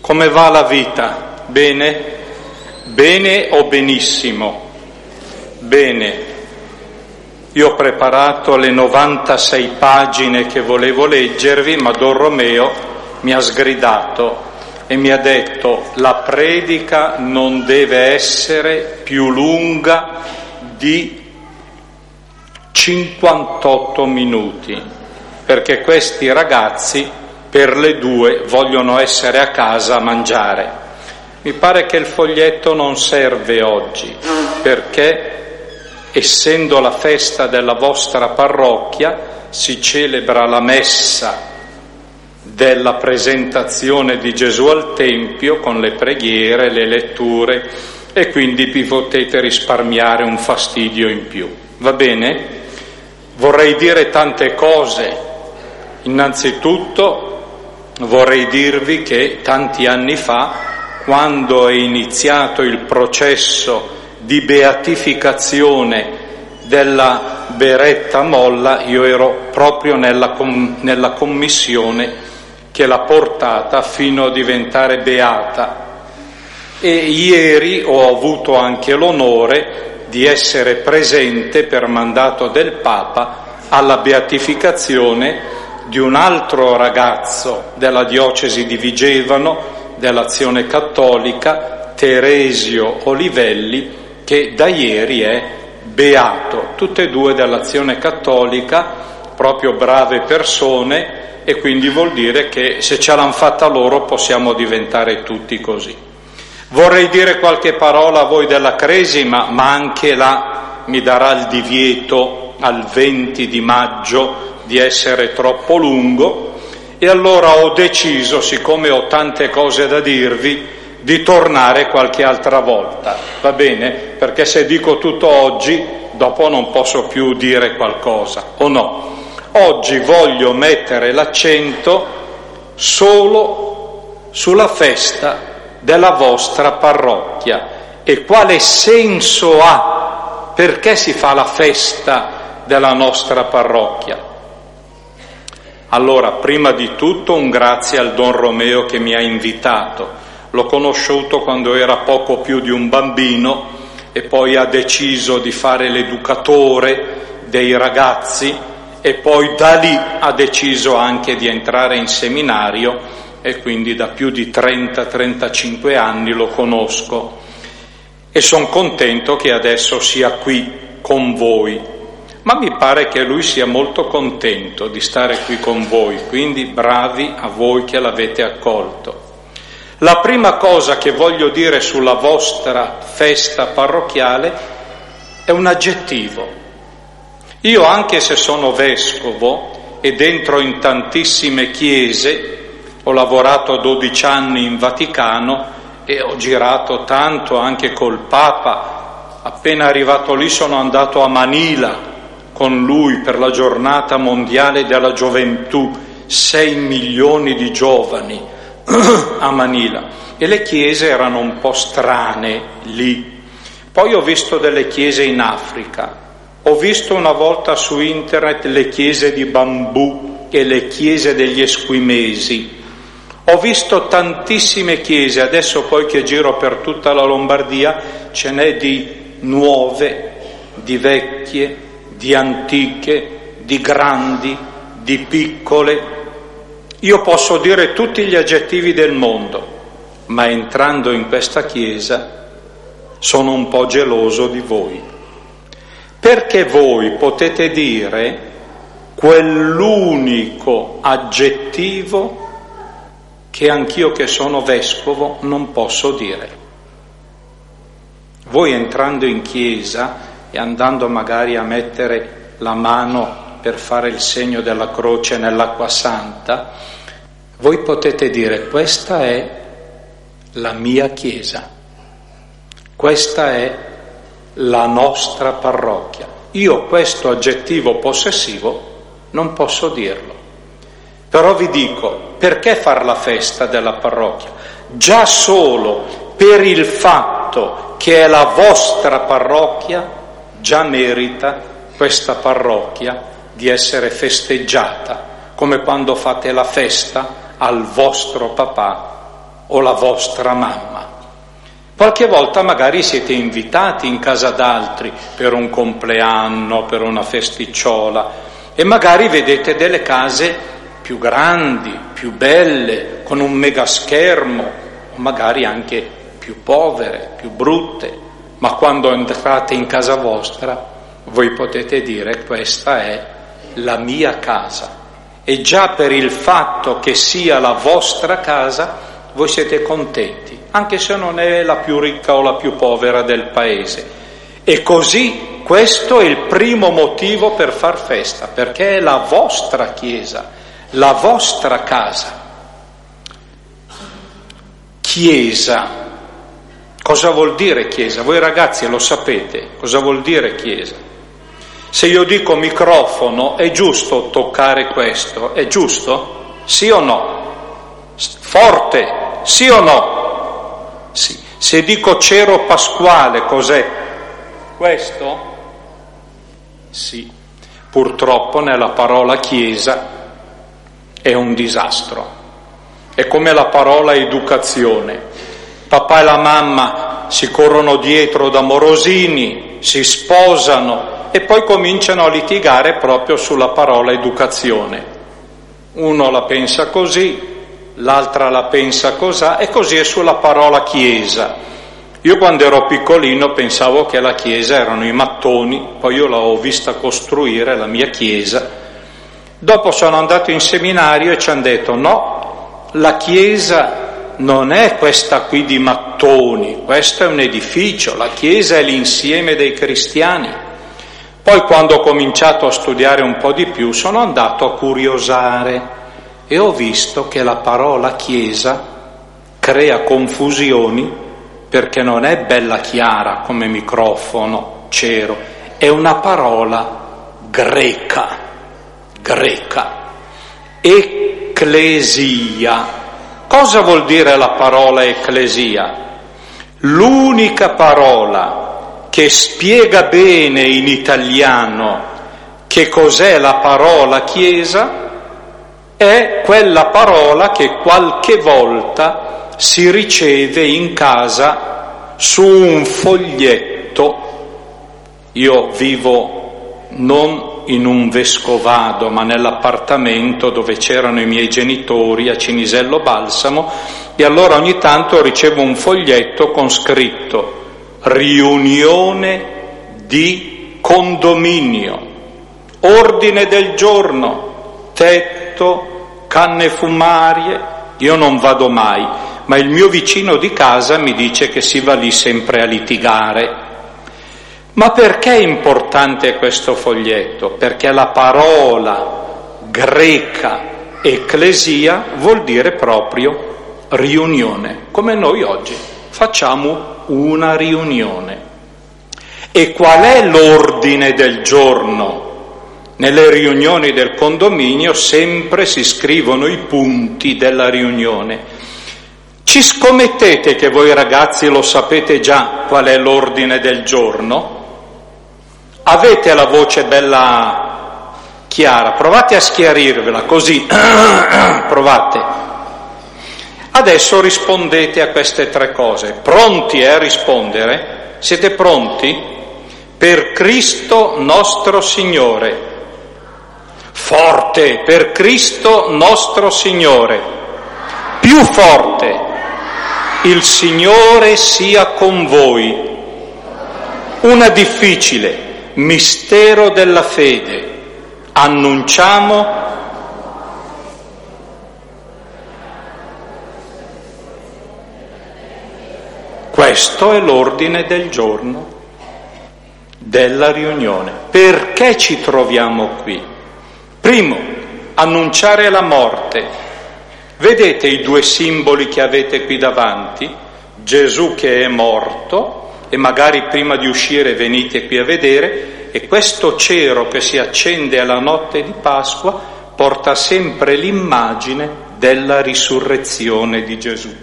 Come va la vita? Bene? Bene o benissimo? Bene. Io ho preparato le 96 pagine che volevo leggervi, ma Don Romeo mi ha sgridato e mi ha detto: la predica non deve essere più lunga di 58 minuti, perché questi ragazzi per le 2 vogliono essere a casa a mangiare. Mi pare che il foglietto non serve oggi, perché essendo la festa della vostra parrocchia si celebra la messa della presentazione di Gesù al Tempio con le preghiere, le letture, e quindi vi potete risparmiare un fastidio in più. Va bene? Vorrei dire tante cose. Innanzitutto vorrei dirvi che tanti anni fa, quando è iniziato il processo di beatificazione della Beretta Molla, io ero proprio nella commissione che l'ha portata fino a diventare beata, e ieri ho avuto anche l'onore di essere presente per mandato del Papa alla beatificazione di un altro ragazzo della diocesi di Vigevano, dell'Azione Cattolica, Teresio Olivelli, che da ieri è beato. Tutte e 2 dell'Azione Cattolica, proprio brave persone, e quindi vuol dire che se ce l'hanno fatta loro possiamo diventare tutti così. Vorrei dire qualche parola a voi della Cresima, ma anche là mi darà il divieto al 20 di maggio di essere troppo lungo, e allora ho deciso, siccome ho tante cose da dirvi, di tornare qualche altra volta, va bene? Perché se dico tutto oggi, dopo non posso più dire qualcosa, o no? Oggi voglio mettere l'accento solo sulla festa della vostra parrocchia e quale senso ha, perché si fa la festa della nostra parrocchia. Allora, prima di tutto un grazie al Don Romeo che mi ha invitato. L'ho conosciuto quando era poco più di un bambino e poi ha deciso di fare l'educatore dei ragazzi, e poi da lì ha deciso anche di entrare in seminario, e quindi da più di 30-35 anni lo conosco e sono contento che adesso sia qui con voi. Ma mi pare che lui sia molto contento di stare qui con voi, quindi bravi a voi che l'avete accolto. La prima cosa che voglio dire sulla vostra festa parrocchiale è un aggettivo. Io, anche se sono vescovo ed entro in tantissime chiese, ho lavorato 12 anni in Vaticano e ho girato tanto anche col Papa. Appena arrivato lì sono andato a Manila con lui per la giornata mondiale della gioventù, 6 milioni di giovani a Manila, e le chiese erano un po' strane lì. Poi ho visto delle chiese in Africa, ho visto una volta su internet le chiese di bambù e le chiese degli esquimesi, ho visto tantissime chiese. Adesso poi che giro per tutta la Lombardia ce n'è di nuove, di vecchie, di antiche, di grandi, di piccole. Io posso dire tutti gli aggettivi del mondo, ma entrando in questa chiesa sono un po' geloso di voi, perché voi potete dire quell'unico aggettivo che anch'io, che sono vescovo, non posso dire. Voi, entrando in chiesa e andando magari a mettere la mano per fare il segno della croce nell'acqua santa, voi potete dire: questa è la mia chiesa, questa è la nostra parrocchia. Io questo aggettivo possessivo non posso dirlo. Però vi dico, perché far la festa della parrocchia? Già solo per il fatto che è la vostra parrocchia, già merita questa parrocchia di essere festeggiata, come quando fate la festa al vostro papà o la vostra mamma. Qualche volta magari siete invitati in casa d'altri per un compleanno, per una festicciola, e magari vedete delle case più grandi, più belle, con un megaschermo, o magari anche più povere, più brutte, ma quando entrate in casa vostra voi potete dire: questa è la mia casa. E già per il fatto che sia la vostra casa voi siete contenti, anche se non è la più ricca o la più povera del paese. E così questo è il primo motivo per far festa, perché è la vostra chiesa, la vostra casa. Chiesa. Cosa vuol dire chiesa? Voi ragazzi lo sapete, cosa vuol dire chiesa? Se io dico microfono, è giusto toccare questo? È giusto? Sì o no? Forte, sì o no? Sì. Se dico cero pasquale, cos'è? Questo? Sì. Purtroppo nella parola chiesa è un disastro. È come la parola educazione. Papà e la mamma si corrono dietro da morosini, si sposano e poi cominciano a litigare proprio sulla parola educazione. Uno la pensa così, l'altra la pensa cos'ha, e così è sulla parola chiesa. Io quando ero piccolino pensavo che la chiesa erano i mattoni, poi io l'ho vista costruire, la mia chiesa. Dopo sono andato in seminario e ci hanno detto: no, la chiesa non è questa qui di mattoni, questo è un edificio, la chiesa è l'insieme dei cristiani. Poi quando ho cominciato a studiare un po' di più sono andato a curiosare e ho visto che la parola chiesa crea confusioni, perché non è bella chiara come microfono, cero, è una parola greca, ecclesia. Cosa vuol dire la parola ecclesia? L'unica parola che spiega bene in italiano che cos'è la parola chiesa è quella parola che qualche volta si riceve in casa su un foglietto. Io vivo non in un vescovado, ma nell'appartamento dove c'erano i miei genitori a Cinisello Balsamo, e allora ogni tanto ricevo un foglietto con scritto: riunione di condominio, ordine del giorno, tetto, canne fumarie. Io non vado mai, ma il mio vicino di casa mi dice che si va lì sempre a litigare. Ma perché è importante questo foglietto? Perché la parola greca ecclesia vuol dire proprio riunione, come noi oggi facciamo una riunione. E qual è l'ordine del giorno? Nelle riunioni del condominio sempre si scrivono i punti della riunione. Ci scommettete che voi ragazzi lo sapete già qual è l'ordine del giorno? Avete la voce bella chiara, provate a schiarirvela così, provate. Adesso rispondete a queste tre cose. Pronti a rispondere? Siete pronti? Per Cristo nostro Signore. Forte, per Cristo nostro Signore. Più forte. Il Signore sia con voi. Una difficile. Mistero della fede. Annunciamo. Questo è l'ordine del giorno della riunione. Perché ci troviamo qui? Primo, annunciare la morte. Vedete i due simboli che avete qui davanti? Gesù che è morto, e magari prima di uscire venite qui a vedere, e questo cero che si accende alla notte di Pasqua porta sempre l'immagine della risurrezione di Gesù.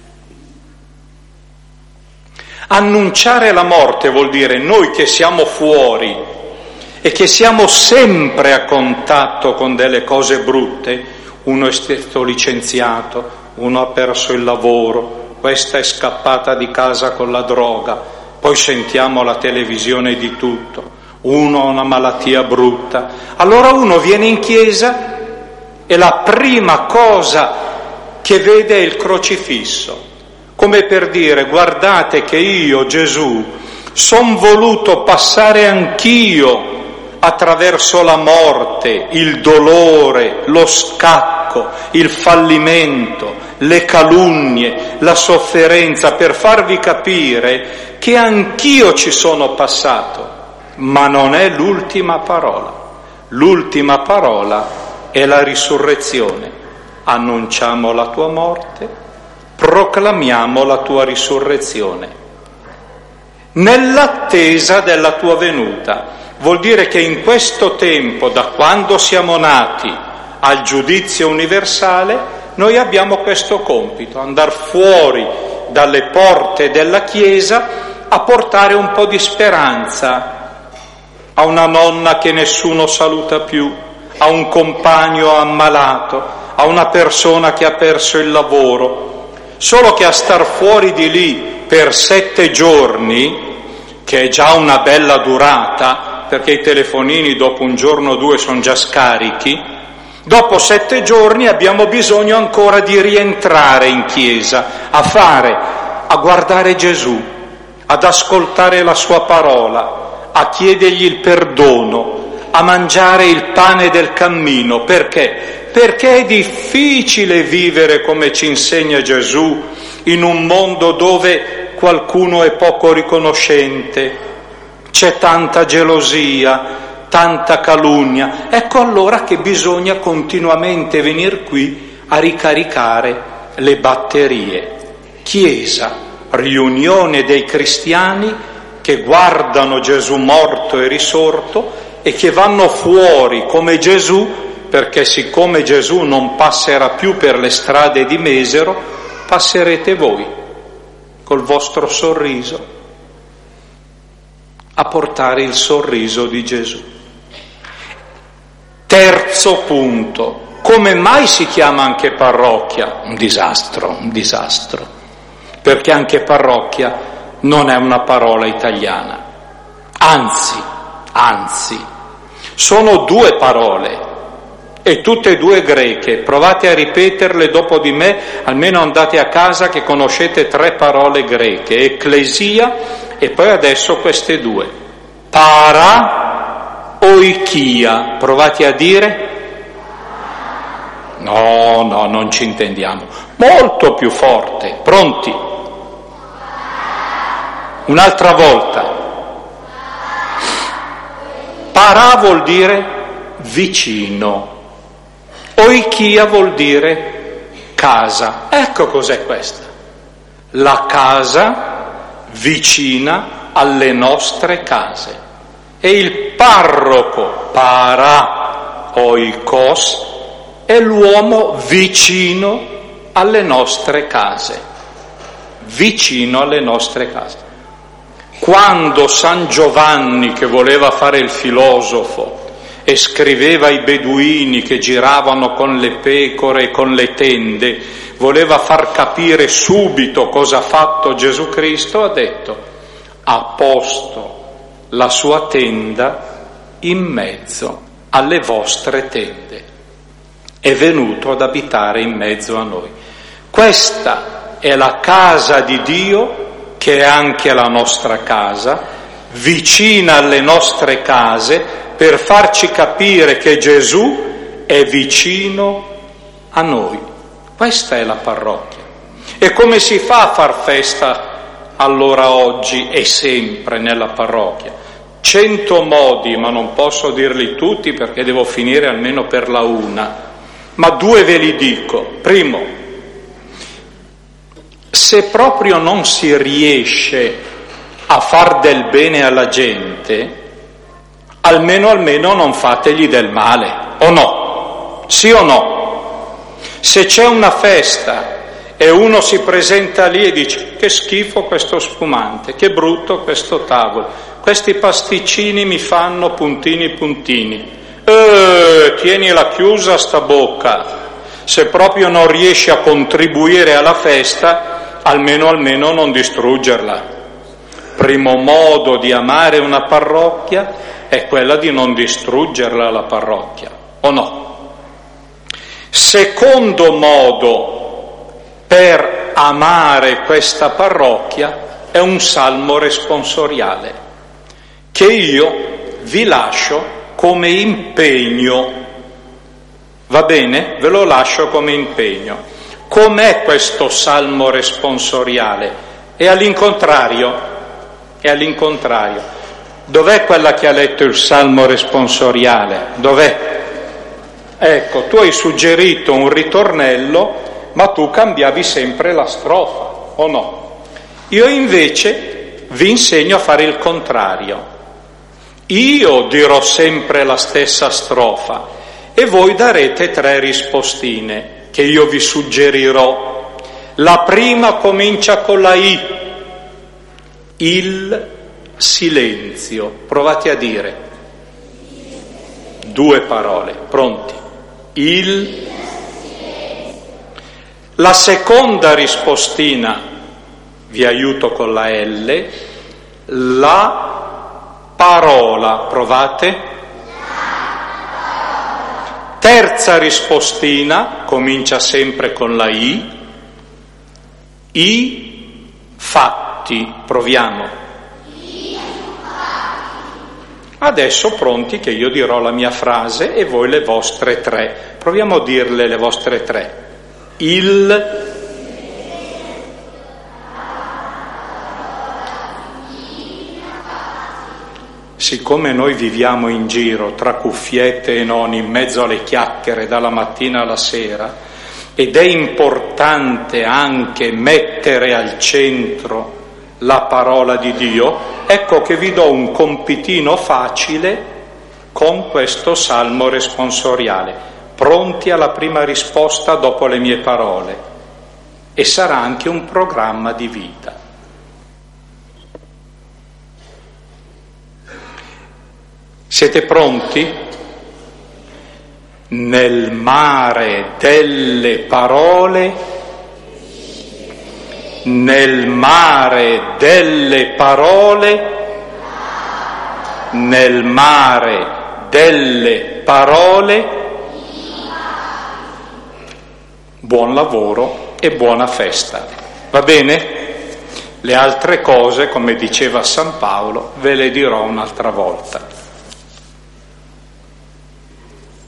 Annunciare la morte vuol dire noi che siamo fuori e che siamo sempre a contatto con delle cose brutte, uno è stato licenziato, uno ha perso il lavoro, questa è scappata di casa con la droga, poi sentiamo alla televisione di tutto, uno ha una malattia brutta. Allora uno viene in chiesa e la prima cosa che vede è il crocifisso, come per dire: guardate che io, Gesù, son voluto passare anch'io attraverso la morte, il dolore, lo scacco, il fallimento, le calunnie, la sofferenza, per farvi capire che anch'io ci sono passato. Ma non è l'ultima parola. L'ultima parola è la risurrezione. Annunciamo la tua morte, proclamiamo la tua risurrezione. Nell'attesa della tua venuta. Vuol dire che in questo tempo, da quando siamo nati al giudizio universale, noi abbiamo questo compito: andare fuori dalle porte della Chiesa a portare un po' di speranza a una nonna che nessuno saluta più, a un compagno ammalato, a una persona che ha perso il lavoro. Solo che a star fuori di lì per 7 giorni, che è già una bella durata, perché i telefonini dopo un giorno o 2 sono già scarichi, dopo 7 giorni abbiamo bisogno ancora di rientrare in chiesa, a guardare Gesù, ad ascoltare la sua parola, a chiedergli il perdono, a mangiare il pane del cammino. Perché? Perché è difficile vivere come ci insegna Gesù in un mondo dove qualcuno è poco riconoscente, c'è tanta gelosia, tanta calunnia. Ecco allora che bisogna continuamente venire qui a ricaricare le batterie. Chiesa, riunione dei cristiani che guardano Gesù morto e risorto e che vanno fuori come Gesù, perché siccome Gesù non passerà più per le strade di Mesero, passerete voi col vostro sorriso a portare il sorriso di Gesù. Terzo punto: come mai si chiama anche parrocchia? Un disastro, perché anche parrocchia non è una parola italiana, anzi, sono 2 parole e tutte e 2 greche. Provate a ripeterle dopo di me, almeno andate a casa che conoscete 3 parole greche: ecclesia e poi adesso queste 2, para-oikia. Provate a dire. No, non ci intendiamo. Molto più forte. Pronti? Un'altra volta. Para vuol dire vicino, oikia vuol dire casa. Ecco cos'è questa. La casa vicina alle nostre case. E il parroco, para-oikos, è l'uomo vicino alle nostre case. Vicino alle nostre case. Quando San Giovanni, che voleva fare il filosofo e scriveva ai beduini che giravano con le pecore e con le tende, voleva far capire subito cosa ha fatto Gesù Cristo, ha detto: ha posto la sua tenda in mezzo alle vostre tende, è venuto ad abitare in mezzo a noi. Questa è la casa di Dio, che è anche la nostra casa, vicina alle nostre case, per farci capire che Gesù è vicino a noi. Questa è la parrocchia. E come si fa a far festa allora oggi e sempre nella parrocchia? 100 modi, ma non posso dirli tutti perché devo finire almeno per la 1, ma 2 ve li dico. Primo, se proprio non si riesce a far del bene alla gente, almeno non fategli del male, o no? Sì o no? Se c'è una festa e uno si presenta lì e dice: che schifo questo spumante, che brutto questo tavolo, questi pasticcini mi fanno puntini, tienila chiusa sta bocca. Se proprio non riesci a contribuire alla festa, almeno non distruggerla. Primo modo di amare una parrocchia è quella di non distruggerla la parrocchia, o no? Secondo modo per amare questa parrocchia è un salmo responsoriale che io vi lascio come impegno. Va bene? Ve lo lascio come impegno. Com'è questo salmo responsoriale? È all'incontrario. Dov'è quella che ha letto il salmo responsoriale? Dov'è? Ecco, tu hai suggerito un ritornello, ma tu cambiavi sempre la strofa, o no? Io invece vi insegno a fare il contrario. Io dirò sempre la stessa strofa e voi darete 3 rispostine che io vi suggerirò. La prima comincia con la I, il silenzio. Provate a dire 2 parole, pronti? Il. La seconda rispostina, vi aiuto con la L, la parola, provate? Terza rispostina, comincia sempre con la I fatti, proviamo. Adesso pronti che io dirò la mia frase e voi le vostre 3. Proviamo a dirle le vostre 3. Siccome noi viviamo in giro tra cuffiette e non, in mezzo alle chiacchiere dalla mattina alla sera, ed è importante anche mettere al centro la parola di Dio, ecco che vi do un compitino facile con questo salmo responsoriale. Pronti alla prima risposta dopo le mie parole, e sarà anche un programma di vita. Siete pronti? Nel mare delle parole, nel mare delle parole, nel mare delle parole, buon lavoro e buona festa. Va bene? Le altre cose, come diceva San Paolo, ve le dirò un'altra volta.